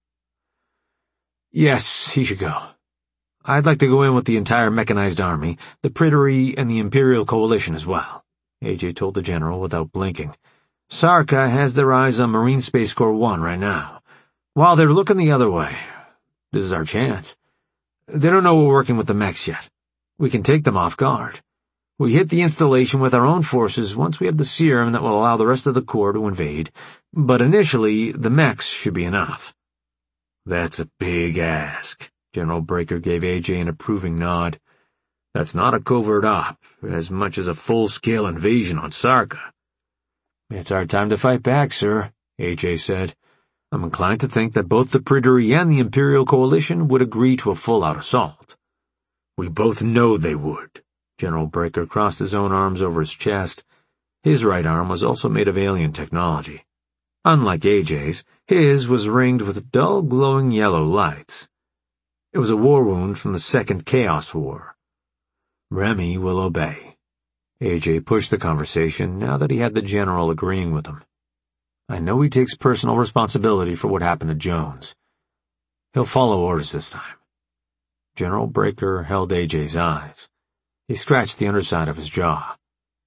Yes, he should go. I'd like to go in with the entire mechanized army, the Priddery, and the Imperial Coalition as well, A J told the general without blinking. Sarka has their eyes on Marine Space Corps one right now, while they're looking the other way. This is our chance. They don't know we're working with the mechs yet. We can take them off guard. We hit the installation with our own forces once we have the serum that will allow the rest of the Corps to invade, but initially the mechs should be enough. That's a big ask. General Breaker gave A J an approving nod. That's not a covert op, as much as a full-scale invasion on Sarka. It's our time to fight back, sir, A J said. I'm inclined to think that both the Priddery and the Imperial Coalition would agree to a full-out assault. We both know they would. General Breaker crossed his own arms over his chest. His right arm was also made of alien technology. Unlike A J's, his was ringed with dull glowing yellow lights. It was a war wound from the Second Chaos War. Remy will obey. A J pushed the conversation now that he had the general agreeing with him. I know he takes personal responsibility for what happened to Jones. He'll follow orders this time. General Breaker held A J's eyes. He scratched the underside of his jaw.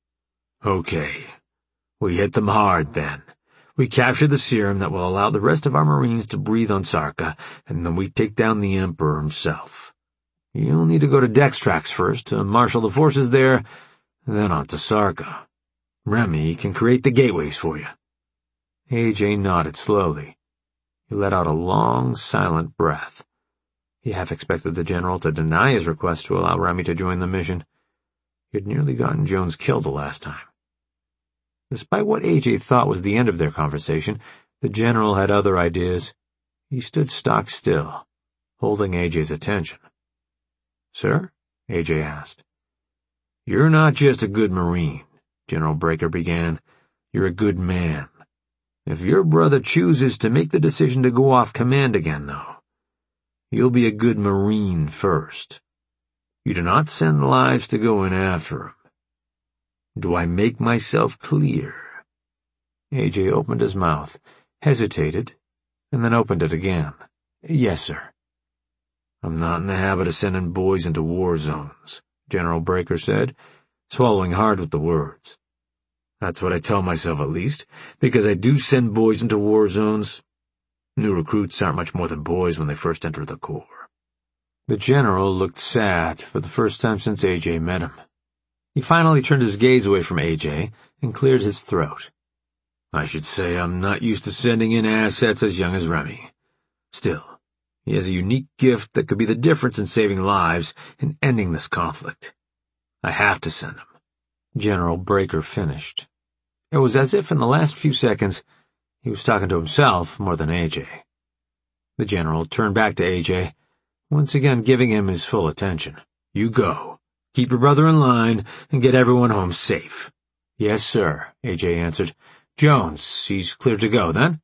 Okay. We hit them hard, then. We capture the serum that will allow the rest of our Marines to breathe on Sarka, and then we take down the Emperor himself. You'll need to go to Dextrax first to marshal the forces there, then on to Sarka. Remy can create the gateways for you. A J nodded slowly. He let out a long, silent breath. He half expected the general to deny his request to allow Remy to join the mission. He had nearly gotten Jones killed the last time. Despite what A J thought was the end of their conversation, the general had other ideas. He stood stock still, holding A J's attention. Sir? A J asked. You're not just a good Marine, General Breaker began. You're a good man. If your brother chooses to make the decision to go off command again, though, you'll be a good Marine first. You do not send lives to go in after him. Do I make myself clear? A J opened his mouth, hesitated, and then opened it again. Yes, sir. I'm not in the habit of sending boys into war zones, General Breaker said, swallowing hard with the words. That's what I tell myself at least, because I do send boys into war zones. New recruits aren't much more than boys when they first enter the Corps. The general looked sad for the first time since A J met him. He finally turned his gaze away from A J and cleared his throat. I should say I'm not used to sending in assets as young as Remy. Still, he has a unique gift that could be the difference in saving lives and ending this conflict. I have to send him. General Breaker finished. It was as if in the last few seconds he was talking to himself more than A J. The general turned back to A J, once again giving him his full attention. You go. Keep your brother in line and get everyone home safe. Yes, sir, A J answered. Jones, he's clear to go, then?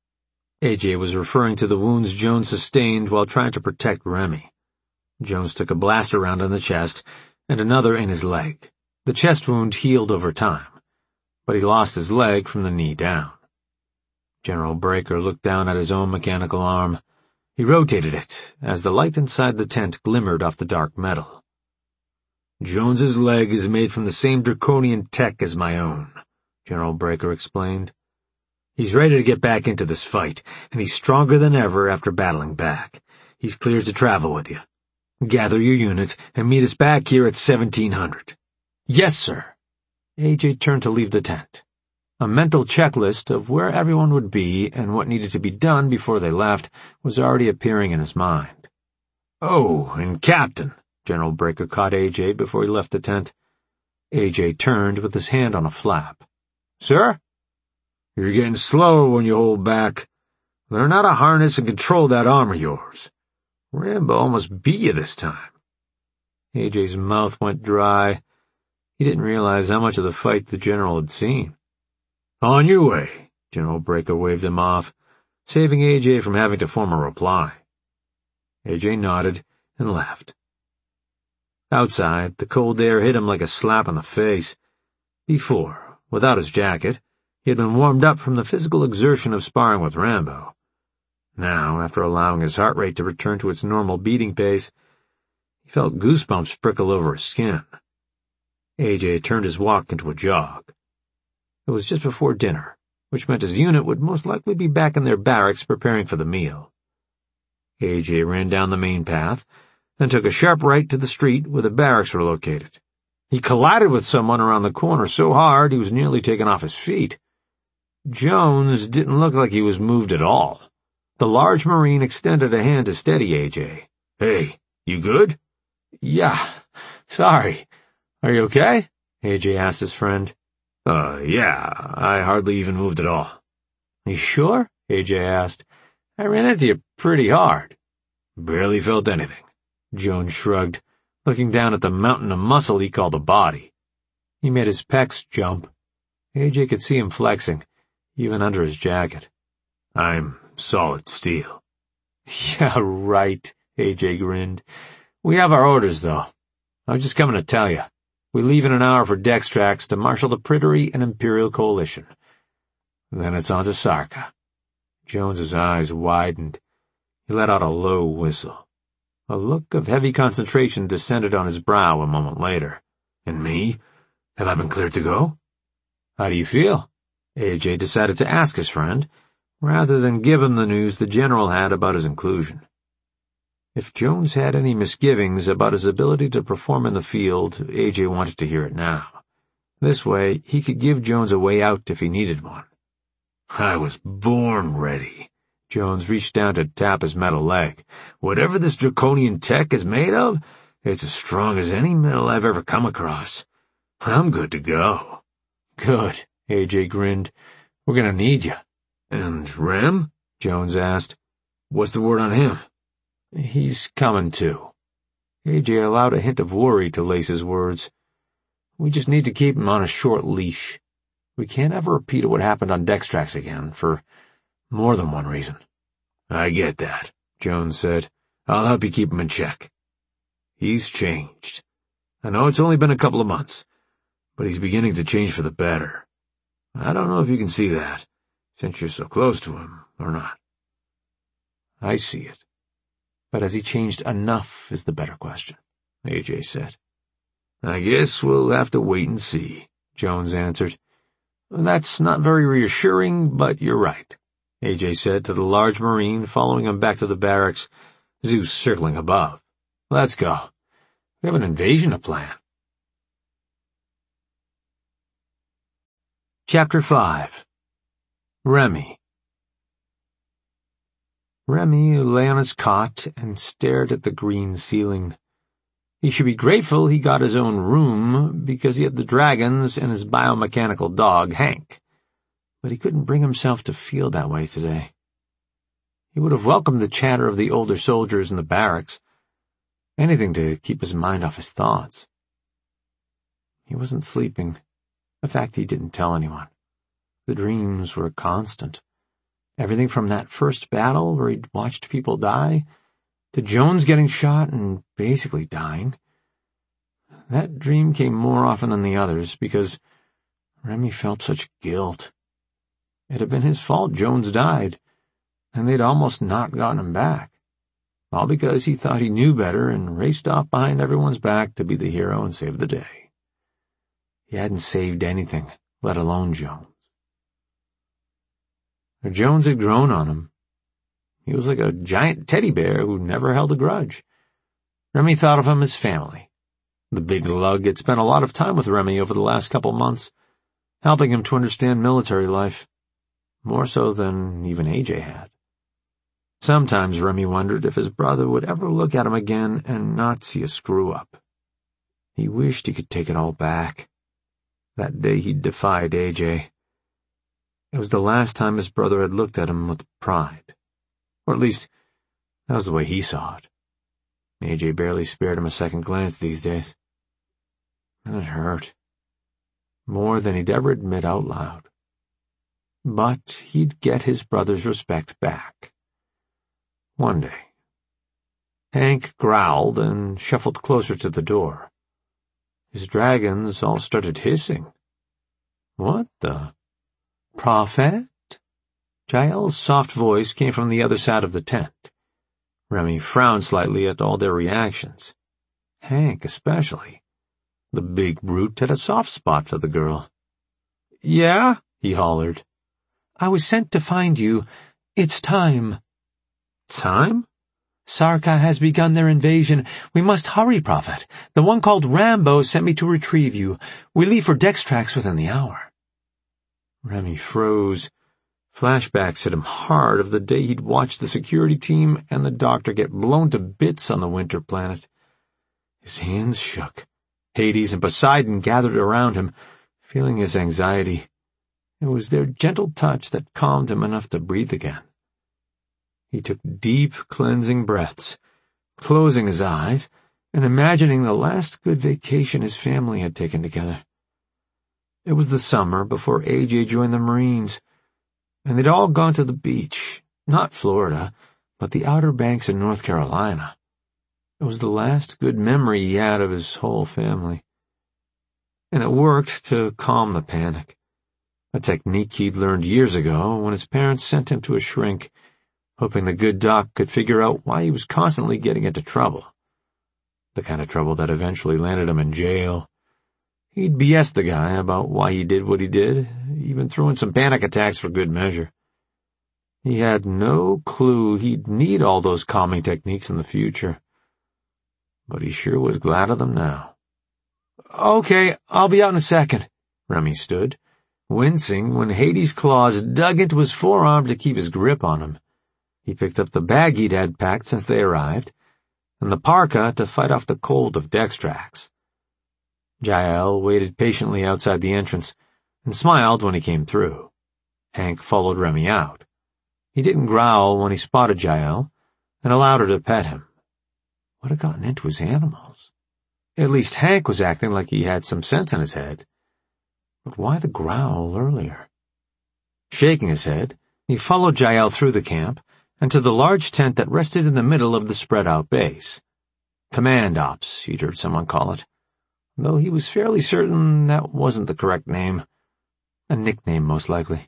A J was referring to the wounds Jones sustained while trying to protect Remy. Jones took a blaster round in the chest and another in his leg. The chest wound healed over time, but he lost his leg from the knee down. General Breaker looked down at his own mechanical arm. He rotated it as the light inside the tent glimmered off the dark metal. Jones's leg is made from the same draconian tech as my own, General Breaker explained. He's ready to get back into this fight, and he's stronger than ever after battling back. He's cleared to travel with you. Gather your unit and meet us back here at seventeen hundred. Yes, sir. A J turned to leave the tent. A mental checklist of where everyone would be and what needed to be done before they left was already appearing in his mind. Oh, and Captain, General Breaker caught A J before he left the tent. A J turned with his hand on a flap. Sir? You're getting slower when you hold back. Learn how to harness and control that arm of yours. Rambo almost beat you this time. A J's mouth went dry. He didn't realize how much of the fight the general had seen. On your way, General Breaker waved him off, saving A J from having to form a reply. A J nodded and left. Outside, the cold air hit him like a slap in the face. Before, without his jacket, he had been warmed up from the physical exertion of sparring with Rambo. Now, after allowing his heart rate to return to its normal beating pace, he felt goosebumps prickle over his skin. A J turned his walk into a jog. It was just before dinner, which meant his unit would most likely be back in their barracks preparing for the meal. A J ran down the main path, then took a sharp right to the street where the barracks were located. He collided with someone around the corner so hard he was nearly taken off his feet. Jones didn't look like he was moved at all. The large Marine extended a hand to steady A J. "Hey, you good?" "Yeah, sorry. Are you okay?" A J asked his friend. Uh, yeah, I hardly even moved at all." "You sure?" A J asked. "I ran into you pretty hard." "Barely felt anything." Jones shrugged, looking down at the mountain of muscle he called a body. He made his pecs jump. A J could see him flexing, even under his jacket. "I'm solid steel." "Yeah, right," A J grinned. "We have our orders, though. I was just coming to tell you. We leave in an hour for Dextrax to marshal the Priddery and Imperial Coalition. Then it's on to Sarka." Jones's eyes widened. He let out a low whistle. A look of heavy concentration descended on his brow a moment later. "And me? Have I been cleared to go?" "How do you feel?" A J decided to ask his friend, rather than give him the news the general had about his inclusion. If Jones had any misgivings about his ability to perform in the field, A J wanted to hear it now. This way, he could give Jones a way out if he needed one. "I was born ready." Jones reached down to tap his metal leg. "Whatever this draconian tech is made of, it's as strong as any metal I've ever come across. I'm good to go." "Good," A J grinned. "We're gonna need you." "And Rem?" Jones asked. "What's the word on him?" "He's coming too." A J allowed a hint of worry to lace his words. "We just need to keep him on a short leash. We can't ever repeat what happened on Dextrax again, for more than one reason." "I get that," Jones said. "I'll help you keep him in check." "He's changed. I know it's only been a couple of months, but he's beginning to change for the better. I don't know if you can see that, since you're so close to him, or not." "I see it. But has he changed enough is the better question," A J said. "I guess we'll have to wait and see," Jones answered. "That's not very reassuring, but you're right," A J said to the large Marine following him back to the barracks, Zeus circling above. "Let's go. We have an invasion to plan." Chapter five. Remy. Remy lay on his cot and stared at the green ceiling. He should be grateful he got his own room, because he had the dragons and his biomechanical dog, Hank. But he couldn't bring himself to feel that way today. He would have welcomed the chatter of the older soldiers in the barracks, anything to keep his mind off his thoughts. He wasn't sleeping. In fact, he didn't tell anyone. The dreams were constant. Everything from that first battle where he'd watched people die, to Jones getting shot and basically dying. That dream came more often than the others because Remy felt such guilt. It had been his fault Jones died, and they'd almost not gotten him back, all because he thought he knew better and raced off behind everyone's back to be the hero and save the day. He hadn't saved anything, let alone Jones. Jones had grown on him. He was like a giant teddy bear who never held a grudge. Remy thought of him as family. The big lug had spent a lot of time with Remy over the last couple months, helping him to understand military life, more so than even A J had. Sometimes Remy wondered if his brother would ever look at him again and not see a screw-up. He wished he could take it all back. That day he'd defied A J. It was the last time his brother had looked at him with pride. Or at least, that was the way he saw it. A J barely spared him a second glance these days. And it hurt. More than he'd ever admit out loud. But he'd get his brother's respect back. One day. Hank growled and shuffled closer to the door. His dragons all started hissing. What the? Prophet? Jael's soft voice came from the other side of the tent. Remy frowned slightly at all their reactions. Hank especially. The big brute had a soft spot for the girl. Yeah? He hollered. I was sent to find you. It's time. Time? Sarka has begun their invasion. We must hurry, Prophet. The one called Rambo sent me to retrieve you. We leave for Dextrax within the hour. Remy froze. Flashbacks hit him hard of the day he'd watched the security team and the doctor get blown to bits on the winter planet. His hands shook. Hades and Poseidon gathered around him, feeling his anxiety. It was their gentle touch that calmed him enough to breathe again. He took deep, cleansing breaths, closing his eyes and imagining the last good vacation his family had taken together. It was the summer before A J joined the Marines, and they'd all gone to the beach, not Florida, but the Outer Banks in North Carolina. It was the last good memory he had of his whole family. And it worked to calm the panic, a technique he'd learned years ago when his parents sent him to a shrink, hoping the good doc could figure out why he was constantly getting into trouble. The kind of trouble that eventually landed him in jail. He'd B S the guy about why he did what he did, even threw in some panic attacks for good measure. He had no clue he'd need all those calming techniques in the future. But he sure was glad of them now. Okay, I'll be out in a second. Remy stood, wincing when Hades' claws dug into his forearm to keep his grip on him. He picked up the bag he'd had packed since they arrived, and the parka to fight off the cold of Dextrax. Jael waited patiently outside the entrance and smiled when he came through. Hank followed Remy out. He didn't growl when he spotted Jael and allowed her to pet him. What had gotten into his animals? At least Hank was acting like he had some sense in his head. But why the growl earlier? Shaking his head, he followed Jael through the camp and to the large tent that rested in the middle of the spread-out base. Command Ops, he'd heard someone call it, though he was fairly certain that wasn't the correct name. A nickname, most likely.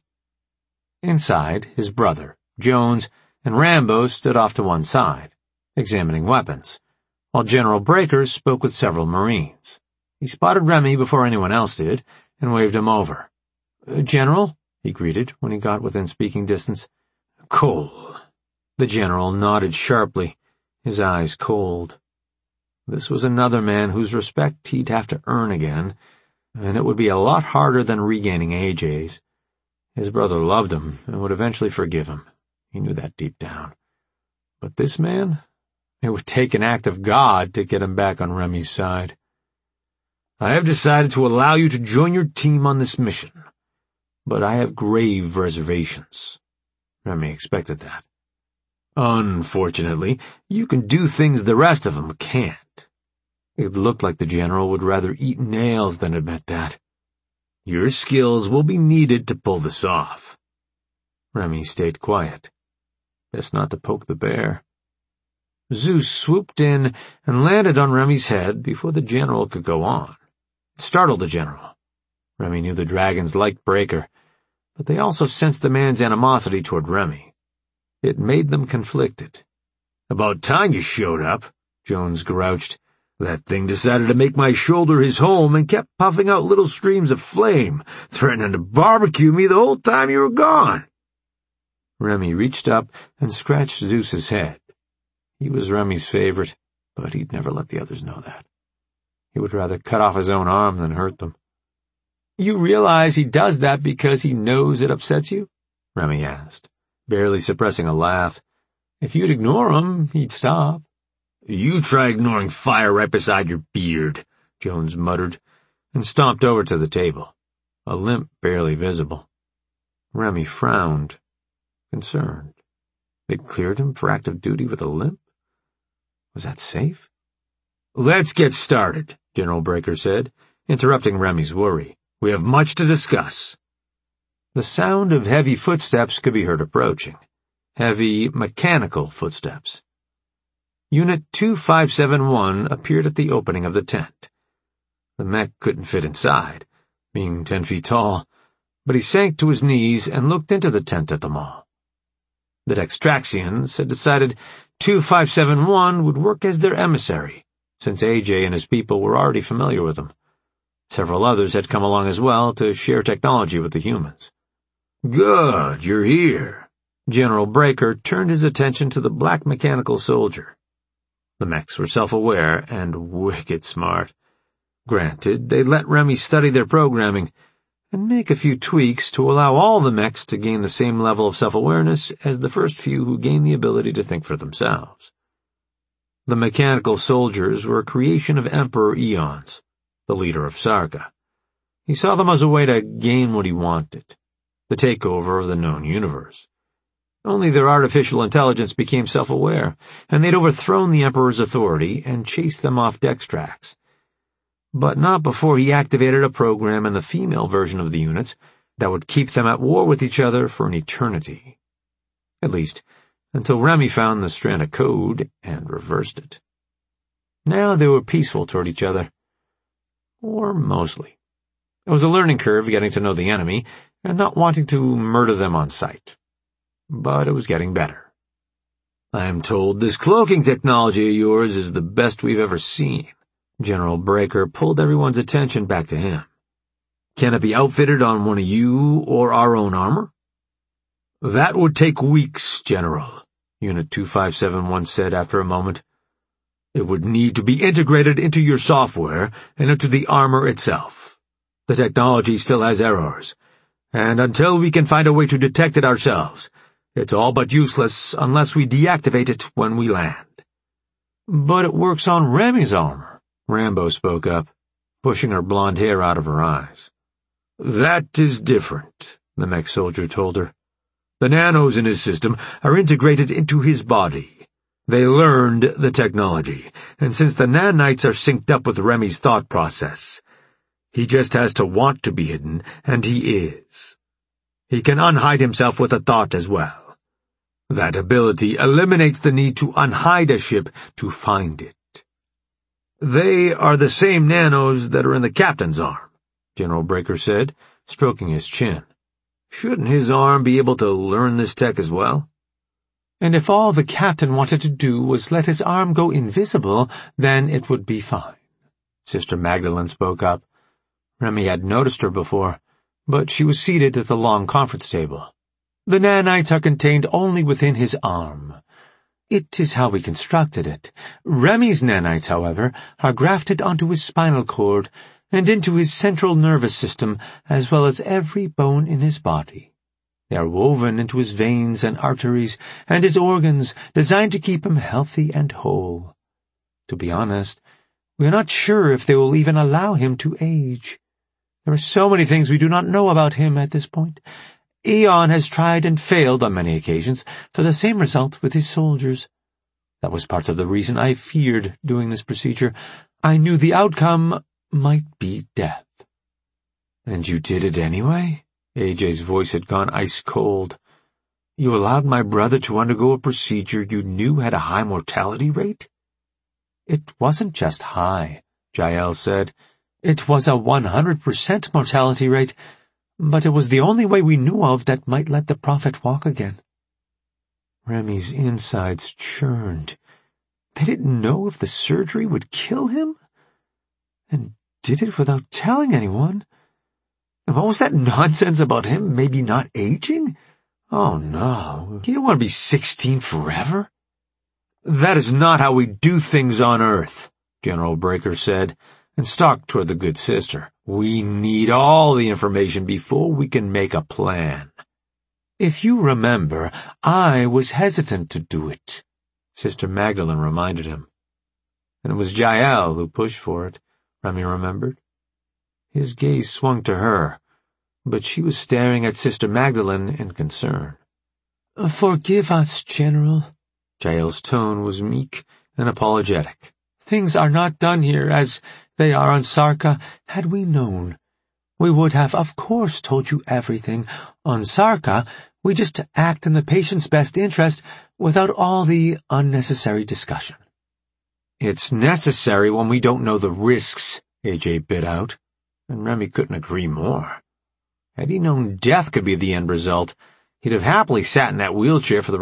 Inside, his brother, Jones, and Rambo stood off to one side, examining weapons, while General Breakers spoke with several Marines. He spotted Remy before anyone else did, and waved him over. General, he greeted when he got within speaking distance. Cole. The general nodded sharply, his eyes cold. This was another man whose respect he'd have to earn again, and it would be a lot harder than regaining A J's. His brother loved him and would eventually forgive him. He knew that deep down. But this man? It would take an act of God to get him back on Remy's side. I have decided to allow you to join your team on this mission, but I have grave reservations. Remy expected that. Unfortunately, you can do things the rest of them can't. It looked like the general would rather eat nails than admit that. Your skills will be needed to pull this off. Remy stayed quiet. Best not to poke the bear. Zeus swooped in and landed on Remy's head before the general could go on. It startled the general. Remy knew the dragons liked Breaker, but they also sensed the man's animosity toward Remy. It made them conflicted. About time you showed up, Jones grouched. That thing decided to make my shoulder his home and kept puffing out little streams of flame, threatening to barbecue me the whole time you were gone. Remy reached up and scratched Zeus's head. He was Remy's favorite, but he'd never let the others know that. He would rather cut off his own arm than hurt them. You realize he does that because he knows it upsets you? Remy asked, barely suppressing a laugh. If you'd ignore him, he'd stop. You try ignoring fire right beside your beard, Jones muttered, and stomped over to the table, a limp barely visible. Remy frowned, concerned. They'd cleared him for active duty with a limp? Was that safe? Let's get started, General Breaker said, interrupting Remy's worry. We have much to discuss. The sound of heavy footsteps could be heard approaching. Heavy, mechanical footsteps. Unit two five seven one appeared at the opening of the tent. The mech couldn't fit inside, being ten feet tall, but he sank to his knees and looked into the tent at them all. The Dextraxians had decided two five seven one would work as their emissary, since A J and his people were already familiar with him. Several others had come along as well to share technology with the humans. "Good, you're here." General Breaker turned his attention to the black mechanical soldier. The mechs were self-aware and wicked smart. Granted, they let Remy study their programming and make a few tweaks to allow all the mechs to gain the same level of self-awareness as the first few who gained the ability to think for themselves. The mechanical soldiers were a creation of Emperor Eons, the leader of Sarka. He saw them as a way to gain what he wanted, the takeover of the known universe. Only their artificial intelligence became self-aware, and they'd overthrown the Emperor's authority and chased them off Dextrax. But not before he activated a program in the female version of the units that would keep them at war with each other for an eternity. At least, until Remy found the strand of code and reversed it. Now they were peaceful toward each other. Or mostly. It was a learning curve getting to know the enemy and not wanting to murder them on sight. But it was getting better. "I'm told this cloaking technology of yours is the best we've ever seen." General Breaker pulled everyone's attention back to him. "Can it be outfitted on one of you or our own armor?" "That would take weeks, General," Unit two five seven one said after a moment. "It would need to be integrated into your software and into the armor itself. The technology still has errors, and until we can find a way to detect it ourselves, it's all but useless unless we deactivate it when we land." "But it works on Remy's armor," Rambo spoke up, pushing her blonde hair out of her eyes. "That is different," the mech soldier told her. "The nanos in his system are integrated into his body. They learned the technology, and since the nanites are synced up with Remy's thought process, he just has to want to be hidden, and he is. He can unhide himself with a thought as well. That ability eliminates the need to unhide a ship to find it." "They are the same nanos that are in the captain's arm," General Breaker said, stroking his chin. "Shouldn't his arm be able to learn this tech as well?" "And if all the captain wanted to do was let his arm go invisible, then it would be fine," Sister Magdalene spoke up. Remy had noticed her before, but she was seated at the long conference table. "The nanites are contained only within his arm. It is how we constructed it. Remy's nanites, however, are grafted onto his spinal cord and into his central nervous system, as well as every bone in his body. They are woven into his veins and arteries and his organs, designed to keep him healthy and whole. To be honest, we are not sure if they will even allow him to age. There are so many things we do not know about him at this point. Eon has tried and failed on many occasions for the same result with his soldiers. That was part of the reason I feared doing this procedure. I knew the outcome might be death." "And you did it anyway?" A J's voice had gone ice cold. "You allowed my brother to undergo a procedure you knew had a high mortality rate?" "It wasn't just high," Jael said. "It was a one hundred percent mortality rate, but it was the only way we knew of that might let the Prophet walk again." Remy's insides churned. They didn't know if the surgery would kill him? And did it without telling anyone? And what was that nonsense about him maybe not aging? Oh no, he didn't want to be sixteen forever. "That is not how we do things on Earth," General Breaker said, and stalked toward the good sister. "We need all the information before we can make a plan." "If you remember, I was hesitant to do it," Sister Magdalene reminded him. And it was Jael who pushed for it, Remy remembered. His gaze swung to her, but she was staring at Sister Magdalene in concern. "Forgive us, General." Jael's tone was meek and apologetic. "Things are not done here as they are on Sarka. Had we known, we would have, of course, told you everything. On Sarka, we just act in the patient's best interest without all the unnecessary discussion." It's necessary when we don't know the risks, A J bit out, and Remy couldn't agree more. Had he known death could be the end result, he'd have happily sat in that wheelchair for the